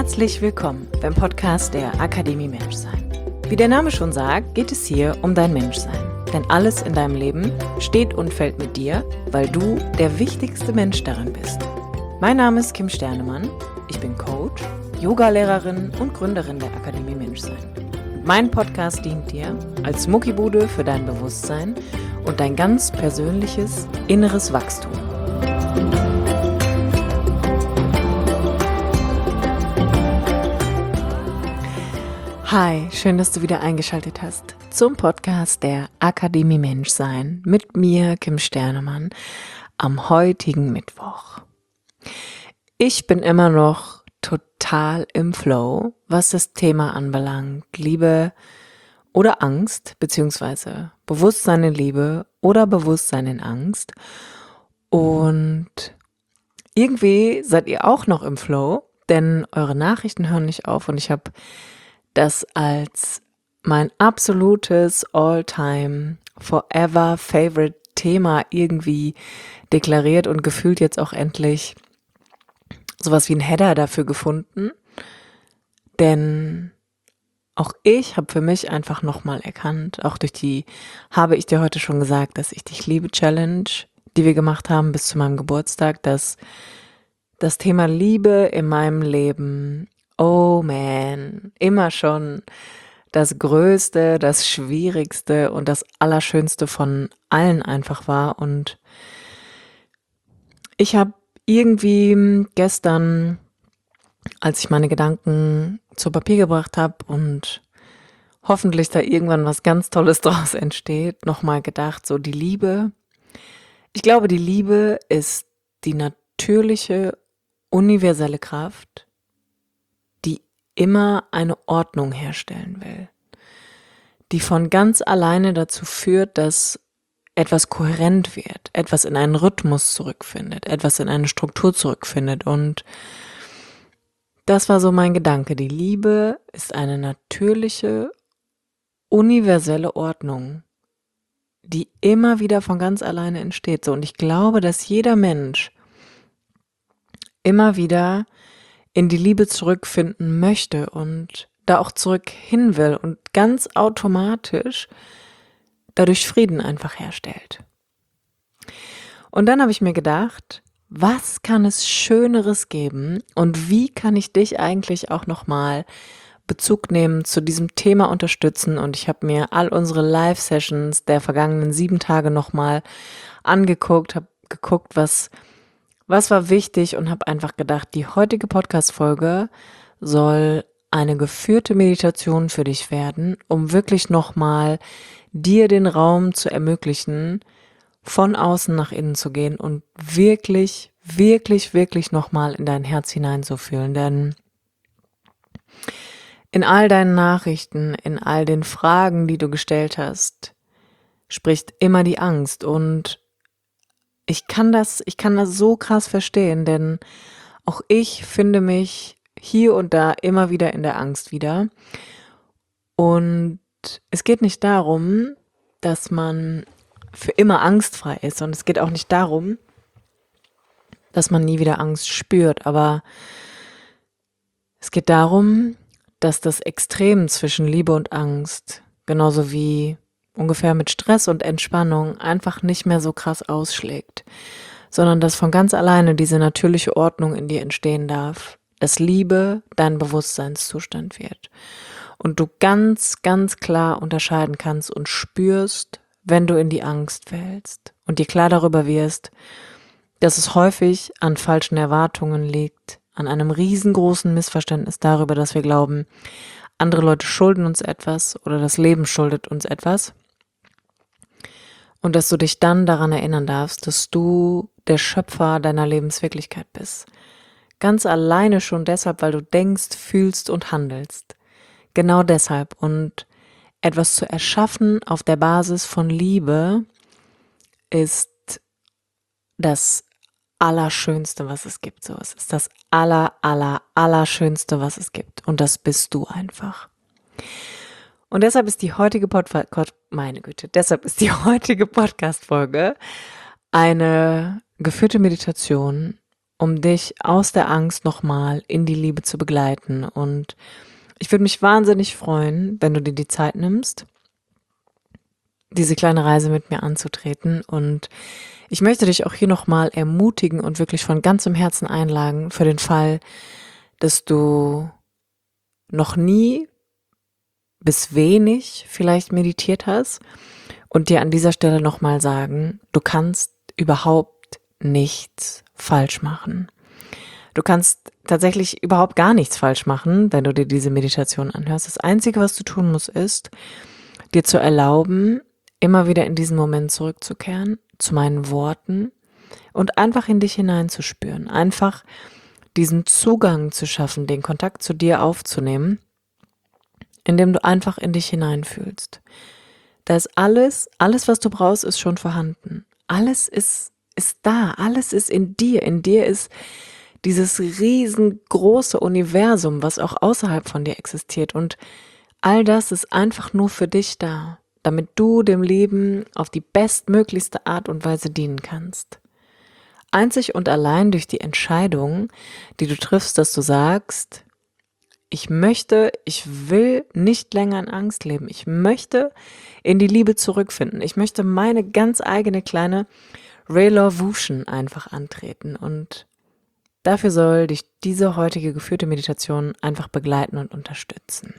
Herzlich willkommen beim Podcast der Akademie Menschsein. Wie der Name schon sagt, geht es hier um dein Menschsein. Denn alles in deinem Leben steht und fällt mit dir, weil du der wichtigste Mensch darin bist. Mein Name ist Kim Sternemann, ich bin Coach, Yogalehrerin und Gründerin der Akademie Menschsein. Mein Podcast dient dir als Muckibude für dein Bewusstsein und dein ganz persönliches inneres Wachstum. Hi, schön, dass du wieder eingeschaltet hast zum Podcast der Akademie Menschsein mit mir, Kim Sternemann, am heutigen Mittwoch. Ich bin immer noch total im Flow, was das Thema anbelangt, Liebe oder Angst, beziehungsweise Bewusstsein in Liebe oder Bewusstsein in Angst. Und irgendwie seid ihr auch noch im Flow, denn eure Nachrichten hören nicht auf und ich habe das als mein absolutes All-Time, Forever Favorite Thema irgendwie deklariert und gefühlt jetzt auch endlich sowas wie ein Header dafür gefunden. Denn auch ich habe für mich einfach nochmal erkannt, auch durch die habe ich dir heute schon gesagt, dass ich dich liebe Challenge, die wir gemacht haben bis zu meinem Geburtstag, dass das Thema Liebe in meinem Leben, oh man, immer schon das Größte, das Schwierigste und das Allerschönste von allen einfach war. Und ich habe irgendwie gestern, als ich meine Gedanken zu Papier gebracht habe und hoffentlich da irgendwann was ganz Tolles draus entsteht, nochmal gedacht, so die Liebe. Ich glaube, die Liebe ist die natürliche, universelle Kraft, die immer eine Ordnung herstellen will, die von ganz alleine dazu führt, dass etwas kohärent wird, etwas in einen Rhythmus zurückfindet, etwas in eine Struktur zurückfindet. Und das war so mein Gedanke. Die Liebe ist eine natürliche, universelle Ordnung, die immer wieder von ganz alleine entsteht. So, und ich glaube, dass jeder Mensch immer wieder in die Liebe zurückfinden möchte und da auch zurück hin will und ganz automatisch dadurch Frieden einfach herstellt. Und dann habe ich mir gedacht, was kann es Schöneres geben und wie kann ich dich eigentlich auch nochmal Bezug nehmen zu diesem Thema unterstützen? Und ich habe mir all unsere Live-Sessions der vergangenen 7 Tage nochmal angeguckt, habe geguckt, was war wichtig und habe einfach gedacht, die heutige Podcast-Folge soll eine geführte Meditation für dich werden, um wirklich nochmal dir den Raum zu ermöglichen, von außen nach innen zu gehen und wirklich, wirklich, wirklich nochmal in dein Herz hineinzufühlen. Denn in all deinen Nachrichten, in all den Fragen, die du gestellt hast, spricht immer die Angst. Und ich kann das so krass verstehen, denn auch ich finde mich hier und da immer wieder in der Angst wieder. Und es geht nicht darum, dass man für immer angstfrei ist. Und es geht auch nicht darum, dass man nie wieder Angst spürt. Aber es geht darum, dass das Extrem zwischen Liebe und Angst, genauso wie ungefähr mit Stress und Entspannung, einfach nicht mehr so krass ausschlägt, sondern dass von ganz alleine diese natürliche Ordnung in dir entstehen darf, dass Liebe dein Bewusstseinszustand wird und du ganz, ganz klar unterscheiden kannst und spürst, wenn du in die Angst fällst und dir klar darüber wirst, dass es häufig an falschen Erwartungen liegt, an einem riesengroßen Missverständnis darüber, dass wir glauben, andere Leute schulden uns etwas oder das Leben schuldet uns etwas. Und dass du dich dann daran erinnern darfst, dass du der Schöpfer deiner Lebenswirklichkeit bist. Ganz alleine schon deshalb, weil du denkst, fühlst und handelst. Genau deshalb. Und etwas zu erschaffen auf der Basis von Liebe ist das Allerschönste, was es gibt. So, es ist das Allerschönste, was es gibt. Und das bist du einfach. Und deshalb ist die heutige Podcast-Folge eine geführte Meditation, um dich aus der Angst nochmal in die Liebe zu begleiten. Und ich würde mich wahnsinnig freuen, wenn du dir die Zeit nimmst, diese kleine Reise mit mir anzutreten. Und ich möchte dich auch hier nochmal ermutigen und wirklich von ganzem Herzen einladen für den Fall, dass du noch nie bis wenig vielleicht meditiert hast und dir an dieser Stelle nochmal sagen, du kannst überhaupt nichts falsch machen. Du kannst tatsächlich überhaupt gar nichts falsch machen, wenn du dir diese Meditation anhörst. Das Einzige, was du tun musst, ist, dir zu erlauben, immer wieder in diesen Moment zurückzukehren, zu meinen Worten und einfach in dich hineinzuspüren. Einfach diesen Zugang zu schaffen, den Kontakt zu dir aufzunehmen, indem du einfach in dich hineinfühlst. Da ist alles, was du brauchst, ist schon vorhanden. Alles ist da, alles ist in dir. In dir ist dieses riesengroße Universum, was auch außerhalb von dir existiert. Und all das ist einfach nur für dich da, damit du dem Leben auf die bestmöglichste Art und Weise dienen kannst. Einzig und allein durch die Entscheidung, die du triffst, dass du sagst, ich will nicht länger in Angst leben. Ich möchte in die Liebe zurückfinden. Ich möchte meine ganz eigene kleine Revolution einfach antreten. Und dafür soll dich diese heutige geführte Meditation einfach begleiten und unterstützen.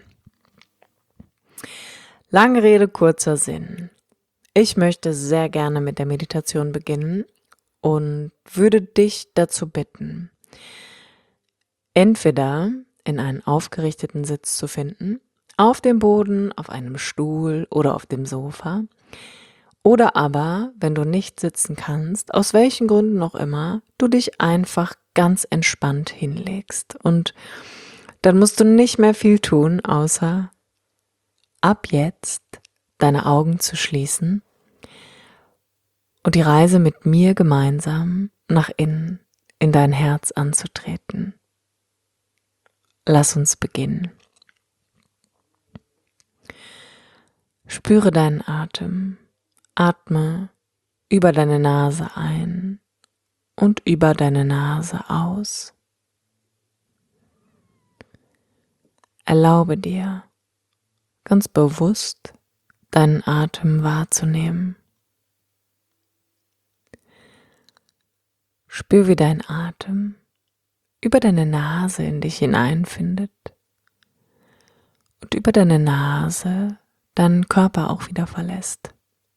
Lange Rede, kurzer Sinn. Ich möchte sehr gerne mit der Meditation beginnen und würde dich dazu bitten, entweder in einen aufgerichteten Sitz zu finden, auf dem Boden, auf einem Stuhl oder auf dem Sofa. Oder aber, wenn du nicht sitzen kannst, aus welchen Gründen auch immer, du dich einfach ganz entspannt hinlegst. Und dann musst du nicht mehr viel tun, außer ab jetzt deine Augen zu schließen und die Reise mit mir gemeinsam nach innen in dein Herz anzutreten. Lass uns beginnen. Spüre deinen Atem. Atme über deine Nase ein und über deine Nase aus. Erlaube dir, ganz bewusst deinen Atem wahrzunehmen. Spür, wie dein Atem über deine Nase in dich hineinfindet und über deine Nase deinen Körper auch wieder verlässt.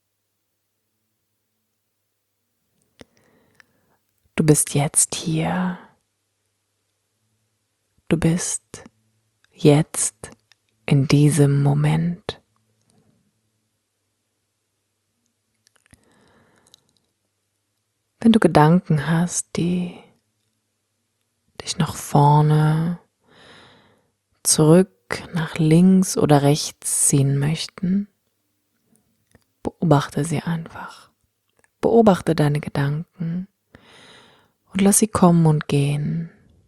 Du bist jetzt hier. Du bist jetzt in diesem Moment. Wenn du Gedanken hast, die dich nach vorne, zurück, nach links oder rechts ziehen möchten, beobachte sie einfach. Beobachte deine Gedanken und lass sie kommen und gehen.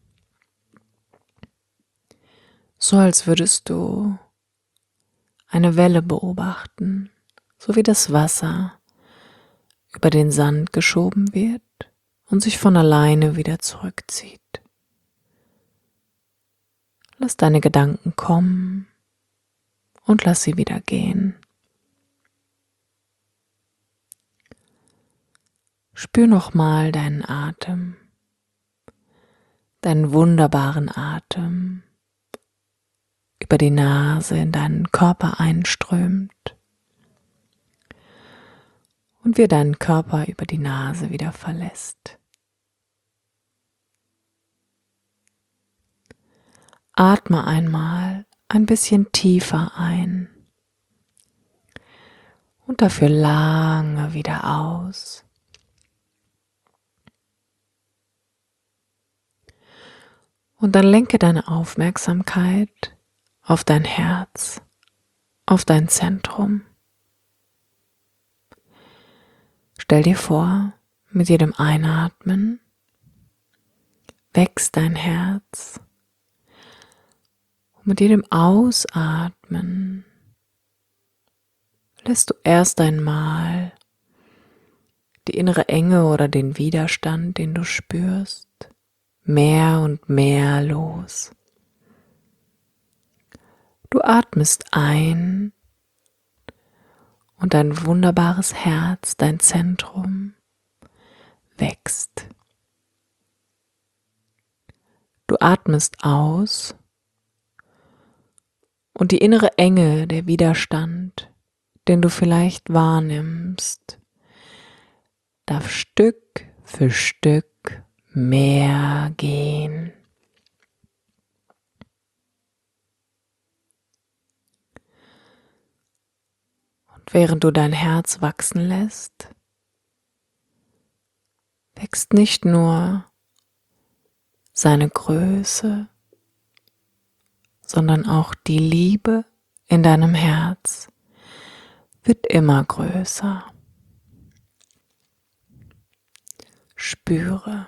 So als würdest du eine Welle beobachten, so wie das Wasser über den Sand geschoben wird und sich von alleine wieder zurückzieht. Lass deine Gedanken kommen und lass sie wieder gehen. Spür nochmal deinen Atem, deinen wunderbaren Atem über die Nase in deinen Körper einströmt und wie deinen Körper über die Nase wieder verlässt. Atme einmal ein bisschen tiefer ein und dafür lange wieder aus. Und dann lenke deine Aufmerksamkeit auf dein Herz, auf dein Zentrum. Stell dir vor, mit jedem Einatmen wächst dein Herz. Und mit jedem Ausatmen lässt du erst einmal die innere Enge oder den Widerstand, den du spürst, mehr und mehr los. Du atmest ein und dein wunderbares Herz, dein Zentrum, wächst. Du atmest aus und die innere Enge, der Widerstand, den du vielleicht wahrnimmst, darf Stück für Stück mehr gehen. Und während du dein Herz wachsen lässt, wächst nicht nur seine Größe, sondern auch die Liebe in deinem Herz wird immer größer. Spüre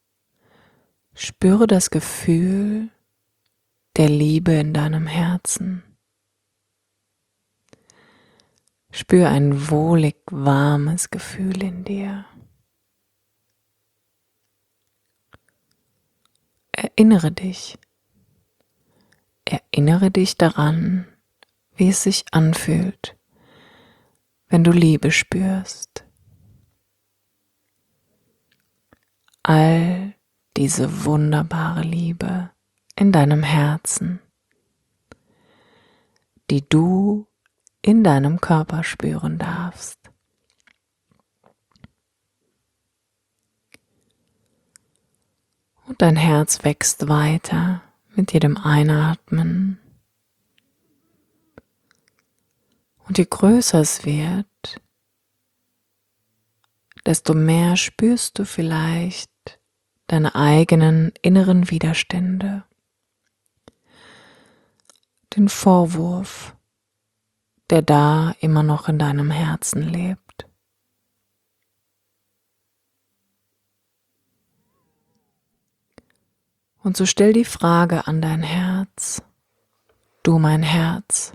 das Gefühl der Liebe in deinem Herzen. Spüre ein wohlig warmes Gefühl in dir. Erinnere dich daran, wie es sich anfühlt, wenn du Liebe spürst. All diese wunderbare Liebe in deinem Herzen, die du in deinem Körper spüren darfst. Und dein Herz wächst weiter mit jedem Einatmen. Und je größer es wird, desto mehr spürst du vielleicht deine eigenen inneren Widerstände, den Vorwurf, der da immer noch in deinem Herzen lebt. Und so stell die Frage an dein Herz: Du, mein Herz,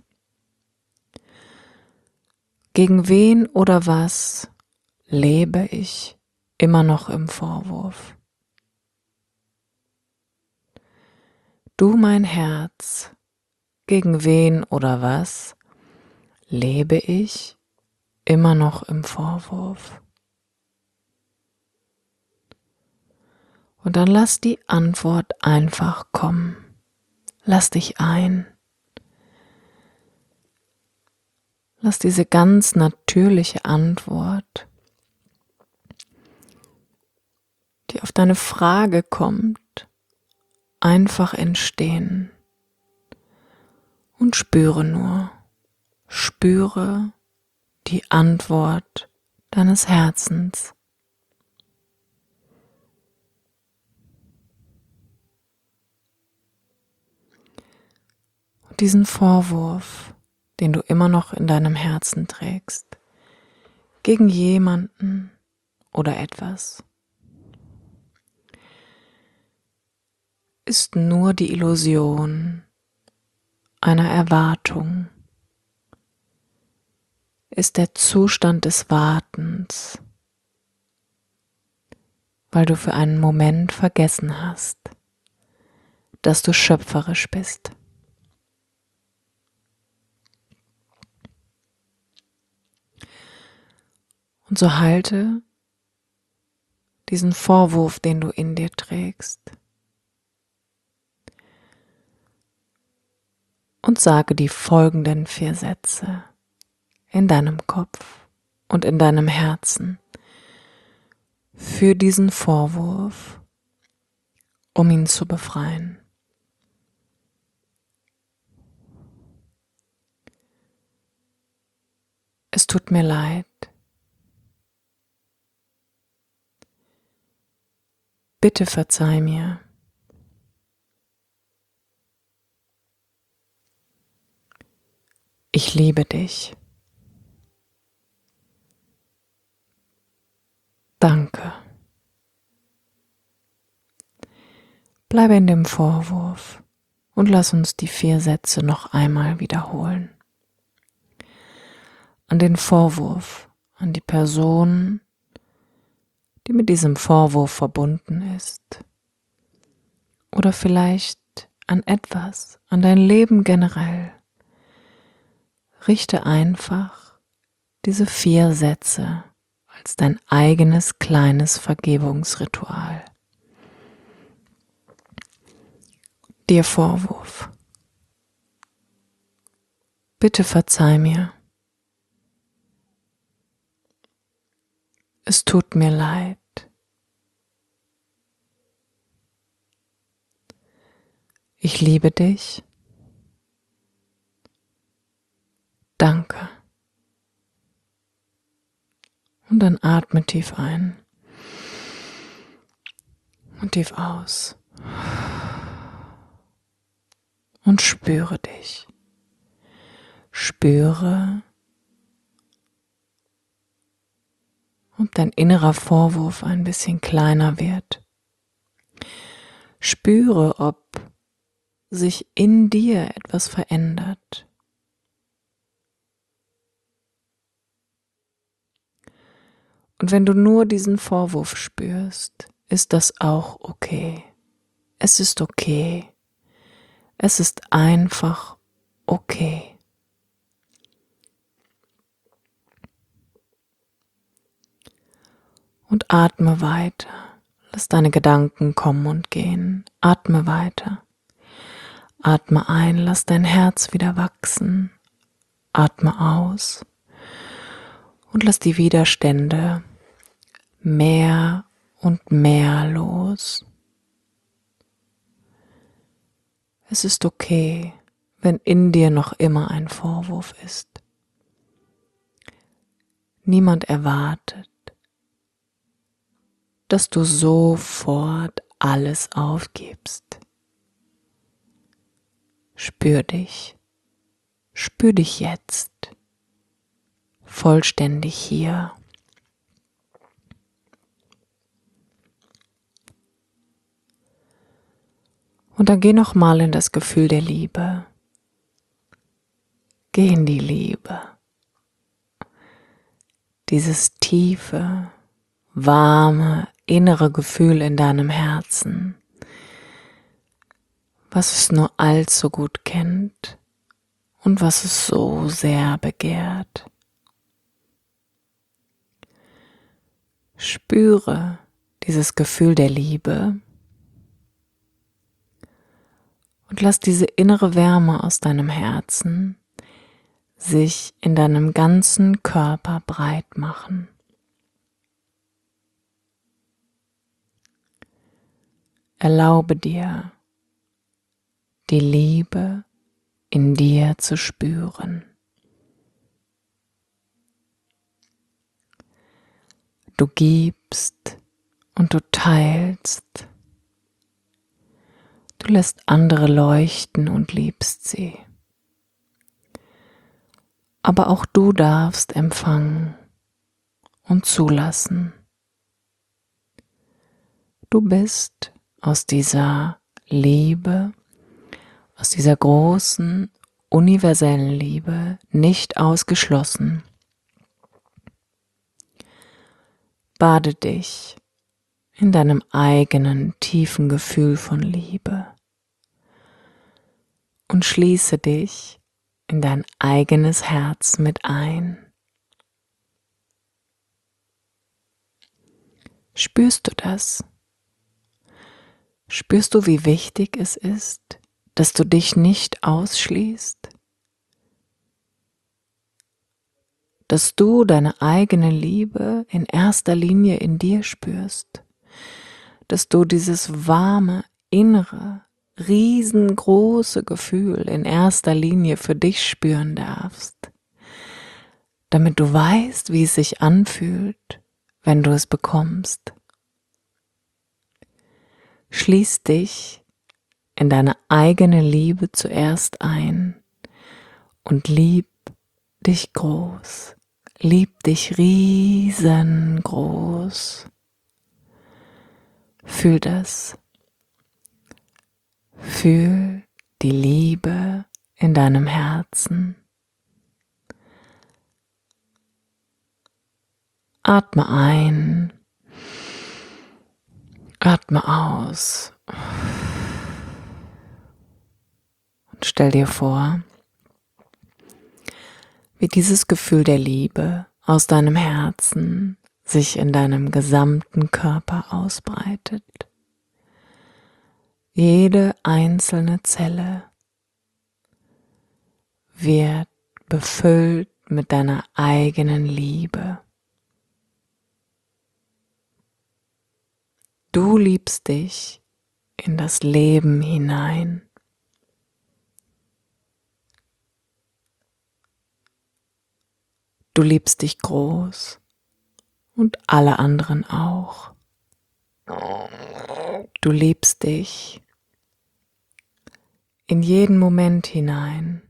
gegen wen oder was lebe ich immer noch im Vorwurf? Du, mein Herz, gegen wen oder was lebe ich immer noch im Vorwurf? Und dann lass die Antwort einfach kommen. Lass dich ein. Lass diese ganz natürliche Antwort, die auf deine Frage kommt, einfach entstehen. Und spüre die Antwort deines Herzens. Und diesen Vorwurf, den du immer noch in deinem Herzen trägst, gegen jemanden oder etwas, ist nur die Illusion einer Erwartung, ist der Zustand des Wartens, weil du für einen Moment vergessen hast, dass du schöpferisch bist. Und so halte diesen Vorwurf, den du in dir trägst, und sage die folgenden 4 Sätze in deinem Kopf und in deinem Herzen für diesen Vorwurf, um ihn zu befreien. Es tut mir leid. Bitte verzeih mir. Ich liebe dich. Danke. Bleibe in dem Vorwurf und lass uns die 4 Sätze noch einmal wiederholen. An den Vorwurf, an die Person, die mit diesem Vorwurf verbunden ist. oder vielleicht an etwas, an dein Leben generell. Richte einfach diese 4 Sätze als dein eigenes kleines Vergebungsritual. Dir Vorwurf. Bitte verzeih mir. Es tut mir leid. Ich liebe dich. Danke. Und dann atme tief ein und tief aus. Und spüre dich. Spüre, ob dein innerer Vorwurf ein bisschen kleiner wird. Spüre, ob sich in dir etwas verändert. Und wenn du nur diesen Vorwurf spürst, ist das auch okay. Es ist okay. Es ist einfach okay. Und atme weiter. Lass deine Gedanken kommen und gehen. Atme weiter. Atme ein, lass dein Herz wieder wachsen. Atme aus und lass die Widerstände mehr und mehr los. Es ist okay, wenn in dir noch immer ein Vorwurf ist. Niemand erwartet, dass du sofort alles aufgibst. Spür dich jetzt, vollständig hier. Und dann geh nochmal in das Gefühl der Liebe. Geh in die Liebe. Dieses tiefe, warme, innere Gefühl in deinem Herzen, was es nur allzu gut kennt und was es so sehr begehrt. Spüre dieses Gefühl der Liebe und lass diese innere Wärme aus deinem Herzen sich in deinem ganzen Körper breit machen. Erlaube dir, die Liebe in dir zu spüren. Du gibst und du teilst. Du lässt andere leuchten und liebst sie. Aber auch du darfst empfangen und zulassen. Du bist aus dieser Liebe, aus dieser großen, universellen Liebe nicht ausgeschlossen. Bade dich in deinem eigenen tiefen Gefühl von Liebe und schließe dich in dein eigenes Herz mit ein. Spürst du das? Spürst du, wie wichtig es ist, dass du dich nicht ausschließt? Dass du deine eigene Liebe in erster Linie in dir spürst? Dass du dieses warme, innere, riesengroße Gefühl in erster Linie für dich spüren darfst, damit du weißt, wie es sich anfühlt, wenn du es bekommst. Schließ dich in deine eigene Liebe zuerst ein und lieb dich groß, lieb dich riesengroß. Fühl das. Fühl die Liebe in deinem Herzen. Atme ein, atme aus stell dir vor, wie dieses Gefühl der Liebe aus deinem Herzen sich in deinem gesamten Körper ausbreitet. Jede einzelne Zelle wird befüllt mit deiner eigenen Liebe. Du liebst dich in das Leben hinein. Du liebst dich groß und alle anderen auch. Du liebst dich in jeden Moment hinein.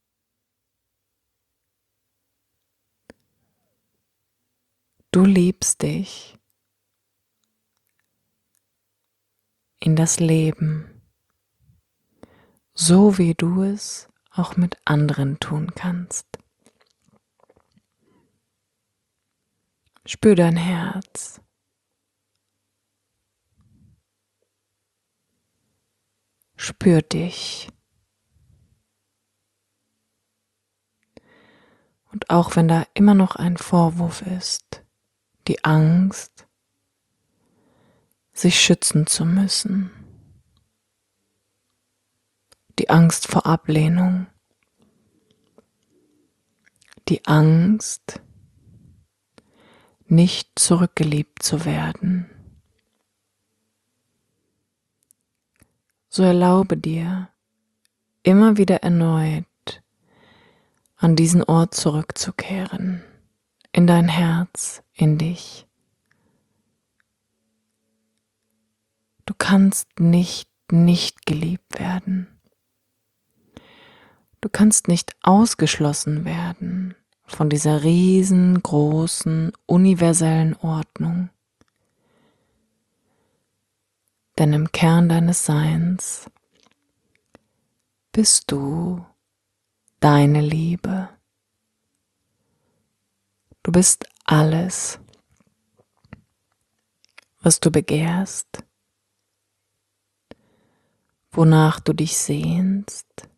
Du liebst dich in das Leben, so wie du es auch mit anderen tun kannst. Spür dein Herz. Spür dich. Und auch wenn da immer noch ein Vorwurf ist, die Angst, sich schützen zu müssen, die Angst vor Ablehnung, die Angst, nicht zurückgeliebt zu werden, so erlaube dir, immer wieder erneut an diesen Ort zurückzukehren, in dein Herz, in dich. Du kannst nicht geliebt werden. Du kannst nicht ausgeschlossen werden von dieser riesengroßen, universellen Ordnung. Denn im Kern deines Seins bist du deine Liebe. Du bist alles, was du begehrst, wonach du dich sehnst.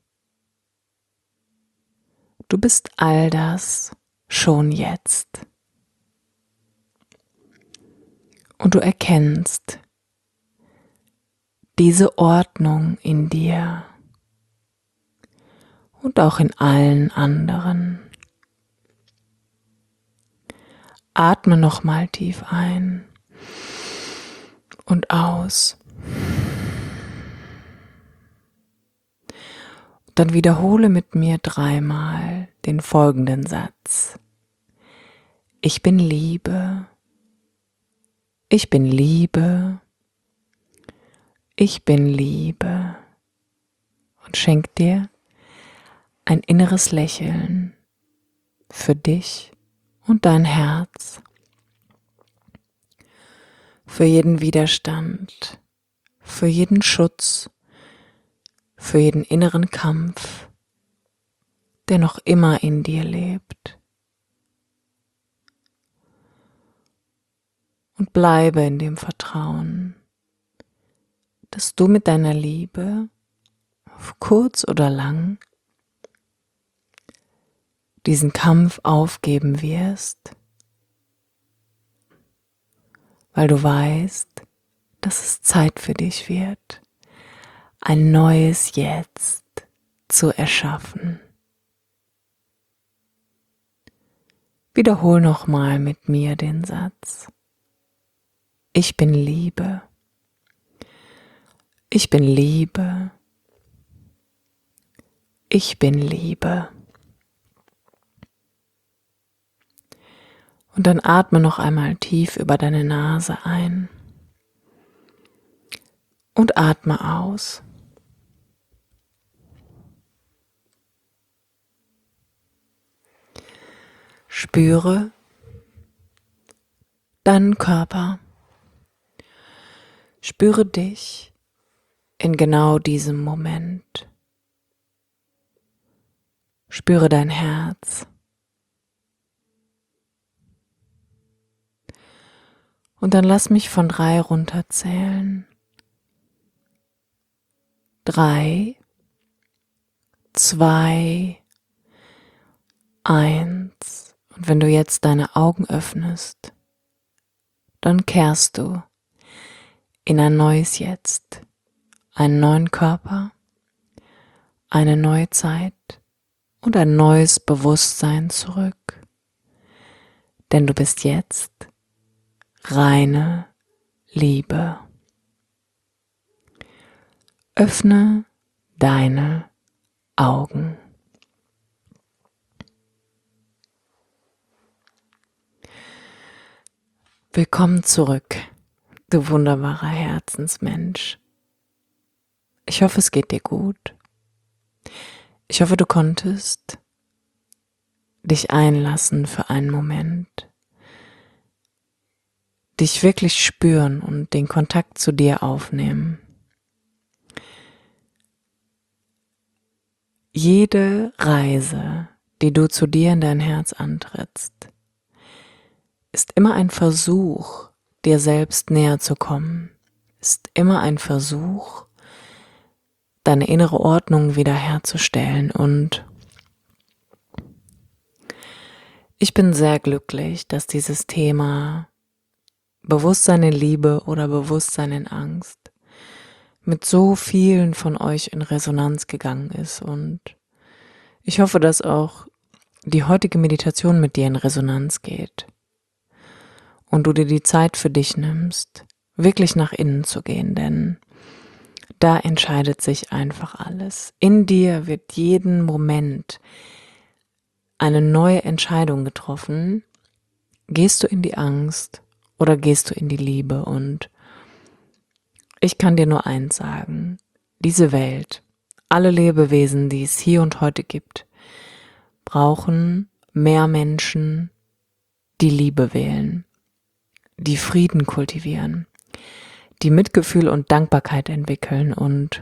Du bist all das schon jetzt. Und du erkennst diese Ordnung in dir und auch in allen anderen. Atme nochmal tief ein und aus. Dann wiederhole mit mir 3-mal den folgenden Satz. Ich bin Liebe. Ich bin Liebe. Ich bin Liebe. Und schenk dir ein inneres Lächeln für dich und dein Herz, für jeden Widerstand, für jeden Schutz, für jeden inneren Kampf, der noch immer in dir lebt. Und bleibe in dem Vertrauen, dass du mit deiner Liebe, auf kurz oder lang, diesen Kampf aufgeben wirst, weil du weißt, dass es Zeit für dich wird, ein neues Jetzt zu erschaffen. Wiederhol nochmal mit mir den Satz. Ich bin Liebe. Ich bin Liebe. Ich bin Liebe. Und dann atme noch einmal tief über deine Nase ein und atme aus. Spüre deinen Körper. Spüre dich in genau diesem Moment. Spüre dein Herz. Und dann lass mich von 3 runterzählen. 3, 2, 1. Und wenn du jetzt deine Augen öffnest, dann kehrst du in ein neues Jetzt, einen neuen Körper, eine neue Zeit und ein neues Bewusstsein zurück. Denn du bist jetzt reine Liebe. Öffne deine Augen. Willkommen zurück, du wunderbarer Herzensmensch. Ich hoffe, es geht dir gut. Ich hoffe, du konntest dich einlassen für einen Moment, dich wirklich spüren und den Kontakt zu dir aufnehmen. Jede Reise, die du zu dir in dein Herz antrittst, ist immer ein Versuch, dir selbst näher zu kommen, ist immer ein Versuch, deine innere Ordnung wiederherzustellen. Und ich bin sehr glücklich, dass dieses Thema Bewusstsein in Liebe oder Bewusstsein in Angst mit so vielen von euch in Resonanz gegangen ist. Und ich hoffe, dass auch die heutige Meditation mit dir in Resonanz geht und du dir die Zeit für dich nimmst, wirklich nach innen zu gehen, denn da entscheidet sich einfach alles. In dir wird jeden Moment eine neue Entscheidung getroffen. Gehst du in die Angst oder gehst du in die Liebe? Und ich kann dir nur eins sagen: Diese Welt, alle Lebewesen, die es hier und heute gibt, brauchen mehr Menschen, die Liebe wählen, die Frieden kultivieren, die Mitgefühl und Dankbarkeit entwickeln. Und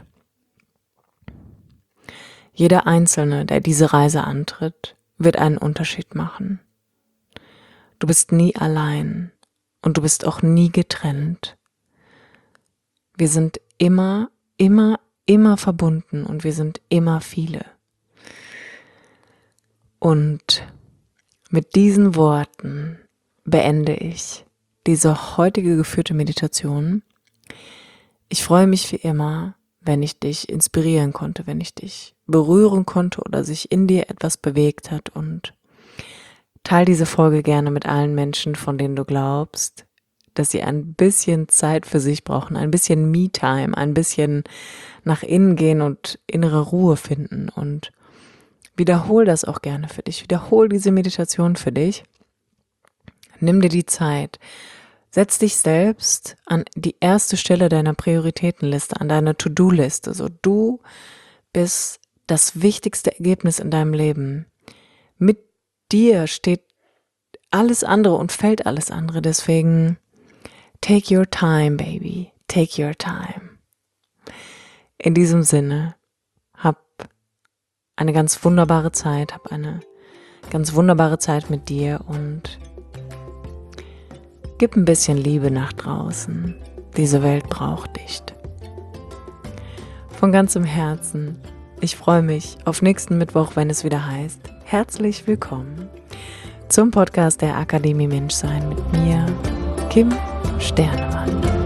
jeder Einzelne, der diese Reise antritt, wird einen Unterschied machen. Du bist nie allein und du bist auch nie getrennt. Wir sind immer verbunden und wir sind immer viele. Und mit diesen Worten beende ich diese heutige geführte Meditation. Ich freue mich wie immer, wenn ich dich inspirieren konnte, wenn ich dich berühren konnte oder sich in dir etwas bewegt hat, und teile diese Folge gerne mit allen Menschen, von denen du glaubst, dass sie ein bisschen Zeit für sich brauchen, ein bisschen Me-Time, ein bisschen nach innen gehen und innere Ruhe finden. Und wiederhol das auch gerne für dich. Wiederhol diese Meditation für dich. Nimm dir die Zeit. Setz dich selbst an die erste Stelle deiner Prioritätenliste, an deiner To-Do-Liste. So, du bist das wichtigste Ergebnis in deinem Leben. Mit dir steht alles andere und fällt alles andere. Deswegen, take your time, baby. Take your time. In diesem Sinne, hab eine ganz wunderbare Zeit, hab eine ganz wunderbare Zeit mit dir und gib ein bisschen Liebe nach draußen. Diese Welt braucht dich. Von ganzem Herzen, ich freue mich auf nächsten Mittwoch, wenn es wieder heißt: Herzlich willkommen zum Podcast der Akademie Menschsein mit mir, Kim Sternemann.